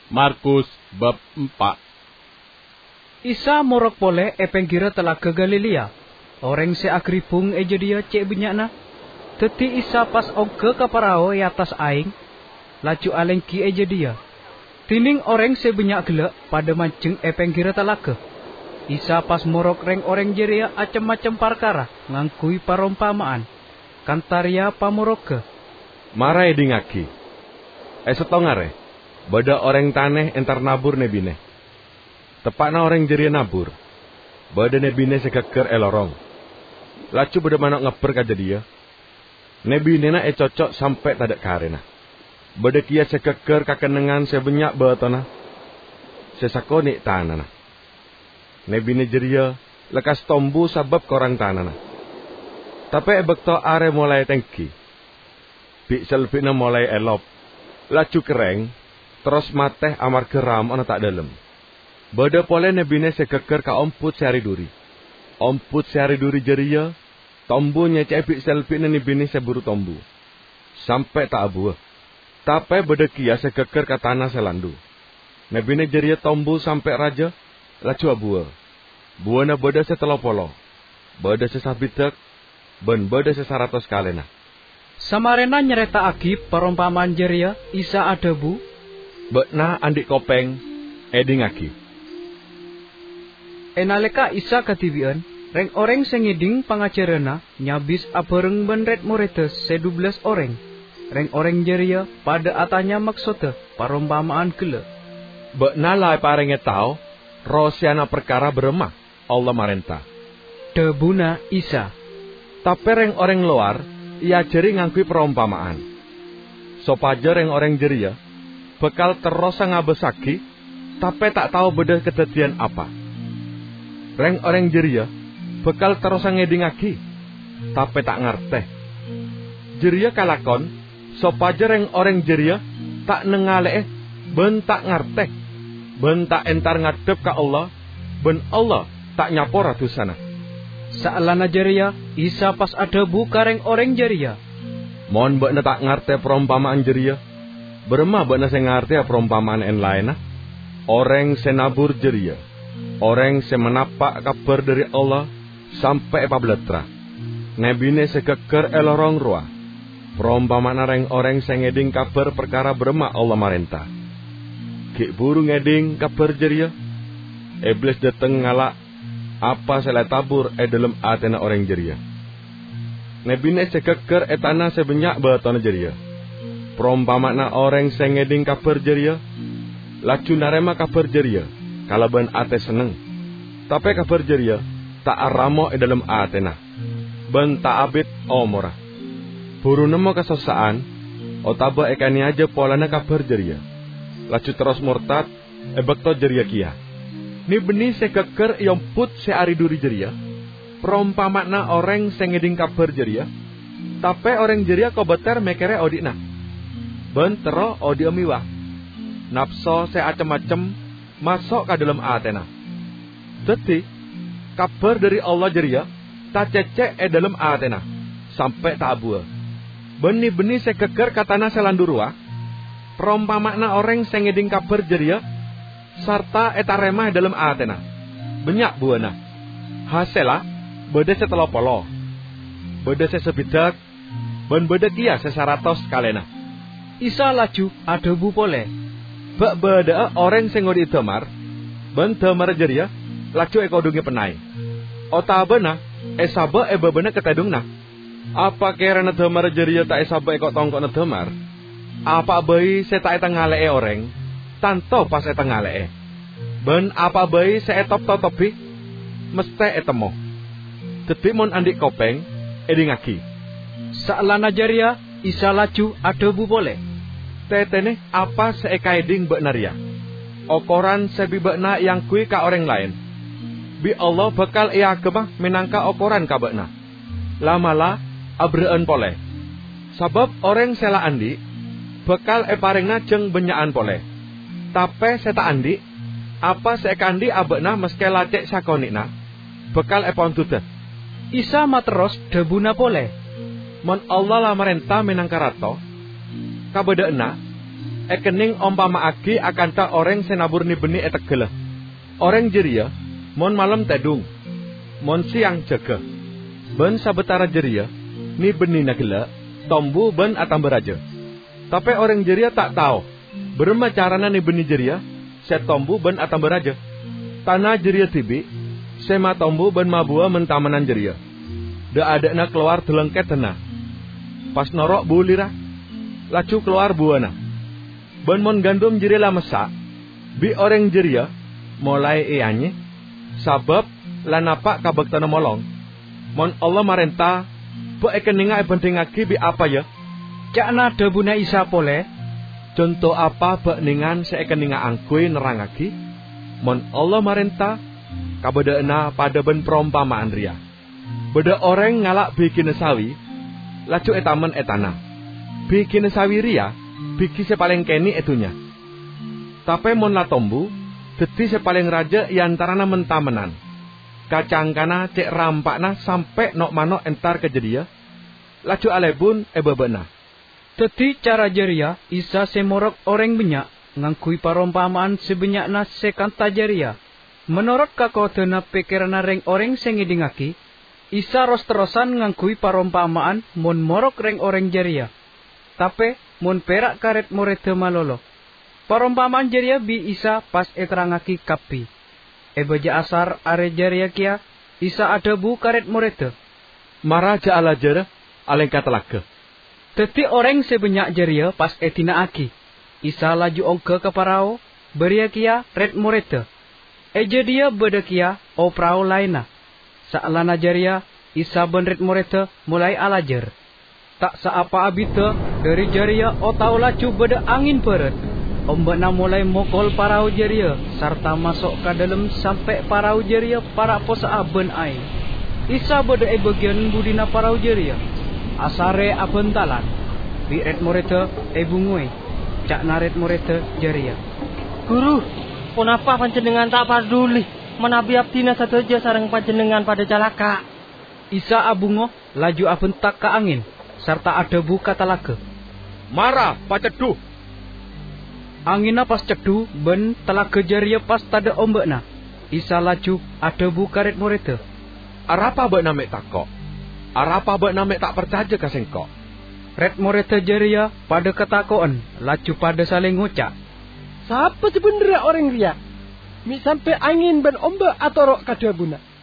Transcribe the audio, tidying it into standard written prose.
Markus bab 4. Isa morok pole pengkira telaga Galilea. Orang se agribung eja dia cek benyakna. Teti Isa pas ogge kaparao atas aing. Laju alengki eja dia. Tining orang se benyak gelak pada mancing pengkira telaga. Isa pas morok reng orang jeria acem-macem perkara ngangkui parompamaan. Kantaria pamoroge. Marai dingaki. Setongare. Bada orang taneh entar nabur nebine. Tepakna orang jeria nabur. Bada nebine sekeker elorong. Lacu bada manok ngeper kaja dia. Nebine na cocok sampai tadak karena. Bada kia sekeker kakenengan sebenyak batona. Sesakoni tanana. Nebine jeria lekas tombu sabab korang tanana. Tapi bekto are mulai tengki. Pik selpina mulai elop. Lacu kereng. Terus mateh amar geram ana tak dalem. Bada pole nebine sekeker ka omput sehari duri. Omput sehari duri jeria, tombu nyecek bik selpina nebine seburu tombu. Sampai tak abuah. Tapi bada kia sekeker ka tanah selandu. Nebine jeria tombu sampai raja, lacu abuah. Buana bada setelopolo. Bada sesabitek, ben bada sesaratos kalena. Samarena nyereta agi perumpamaan jeria Isa adabu. Bekna andik kopeng, edingaki. Enaleka Isa katibian, reng orang sengiding pangajarana, nyabis abareng benret muretes 12 orang. Reng orang jeria pada atanya maksudnya perumpamaan gila. Bekna lai parenge tau, rosiana perkara beremah, Allah marenta. Debuna Isa. Tapi reng orang luar, ia jeri ngangkui perumpamaan. Sopaja reng orang jeria, bekal terus ngabesaki, tapi tak tahu beda kejadian apa. Reng orang jeria, bekal terus ngedingaki, tapi tak ngerteh. Jeria kalakon, sopaja reng orang jeria, tak nengaleh, ben tak ngerteh, ben tak entar ngadep ka Allah, ben Allah tak nyapor ratusana. Saalana jeria, Isa pas ada buka reng orang jeria. Mohon bekna tak ngerteh perumpamaan jeria. Beremah bana se ngarti perumpamaan en lainah. Orang se nabur jeria. Orang se menapak kabar dari Allah sampai pabletra. Nebine se keker elorong roa. Perumpamaan orang se ngeding kabar perkara beremah Allah marenta. Ki buru ngeding kabar jeria. Iblis dateng ngalak apa selai tabur dalam atena orang jeria. Nebine se keker etana sebenyak batona jeria. Perumpamaan orang sengeding kabar jeria, lacu narema kabar jeria, kalaban ate seneng. Tapi kabar jeria tak aramo dalam atena, ben tak abit omora. Buru nemo kesosaan, otaba ekani aja polana kabar jeria. Lacu terus murtad, bekto jeria kia. Ni benih sekeker yang put seari duri jeria. Perumpamaan orang sengeding kabar jeria, tapi orang jeria kobeter mekere odina. Bentero odio miwah. Napso se acem-acem masuk ke dalam atena. Jadi, kabar dari Allah jeria, tak cecek dalam atena. Sampai tak abuah. Benih-benih se keker katana selandurua. Perumpamaan orang sengeding kabar jeria, sarta etarema dalam atena. Banyak buana. Haselah, beda setelopolo. Beda sesebidak, ben beda kia sesaratos kalena. Isa laju adabu pole. Bak beda orang sengodi temar, ben temar jeria, laju ekodungi penai. Otabena, esaba ebabena ketedungna. Apa kerana temar jeria tak esaba ekot tongkok na temar? Apa bayi seta etang ngale orang, tanto pas etang ngale. Ben apa bayi se etop totopi, meste etemo. Ketimon andik kopeng, edingaki. Saalana jeria, Isa laju adabu pole. Tetene apa seekaiding beknaria. Okoran sebi bekna yang kui ka orang lain. Bi Allah bakal ia kemah minangka okoran ka bekna. Lamala abreen pole. Sabab orang sela andi bakal eparengna jeng benyaan pole. Tapi seta andi apa seekandi abekna meske lacek sakonikna bakal epon tutet. Isa materos debuna pole. Mon Allah lah merentah minangka rato, kabedena, Ekening ompama agi akan tak orang senabur ni benih etegele. Orang jeria, mon malam tedung, mon siang jaga. Ben sabetara jeria, ni benih nagela, tombu ben atam beraja. Tapi orang jeria tak tahu, berema carana ni benih jeria, se tombu ben atam beraja. Tanah jeria tibi, sema tombu ben mabua mentamanan jeria. Da ada na keluar telengket tenah. Pas norok bulira, lacu keluar buana. Ben mon gandum jeria lah mesak, bi orang jeria mulai ianye, sabab lanapak kabak tanah molong. Mon Allah marenta, po ekeninga pentingaki bi apa ya? Cakna debuna Isa pole. Contoh apa beningan seekeninga angkui nerangaki? Mon Allah marenta, kabedaena pada ben perumpamaan ria. Beda orang ngalak bikin sawi, lacu etamen etana. Bikin sawi ria, bikin sepaling keni etunya. Tapi mon la tombu, teti sepaling raja iantarana mentamenan. Kacangkana cek rampakna sampai nok manok entar kejedia. Lacu alebun ebebena. Teti cara jeria, Isa semorok orang banyak, ngangkui parompamaan sebenyakna sekanta jeria. Menurut kakotena pikirana reng orang sengidingaki, Isa ros-terosan ngangkui parompamaan mon morok reng orang jeria. Tapi mon perak karet morete malolo. Parompamaan jeria bi Isa pas eterangaki kapi. Ebaja asar are jeria kia, Isa ada bu karet morete. Maraja ala jera, aleng katalaga. Teti orang sebanyak jeria pas etina aki. Isa laju ongke ke parao, beria kia red morete. Eja dia beda kia o prao laina. Saalana jeria, Isa ben red morete mulai alajer. Tak seapa abita dari jeria o tau laju beda angin peret. Ombakna mulai mokol parao jeria, serta masuk ke dalam sampai parao jeria para posa aben aing. Isa beda bagian budina parao jeria. Asare abentalan, bi red morete bungui, cak naret morete jeria. Guru, kenapa panjenengan tak peduli menabi abdina sateja sareng panjenengan pada jalaka? Isa abungo laju abentak ke angin, serta ada buka talaga. Marah, paceduh. Angina pas cedu, ben talaga jeria pas tada ombakna. Isa laju ada buka red morete. Arapa bak namek takok? Arapa bak namek tak percaya ka sengkok? Red morete jeria pada ketakoan, laju pada saling ngucak. Siapa sebenarnya orang ria? Mi sampai angin ben ombak atau rok kadabuna?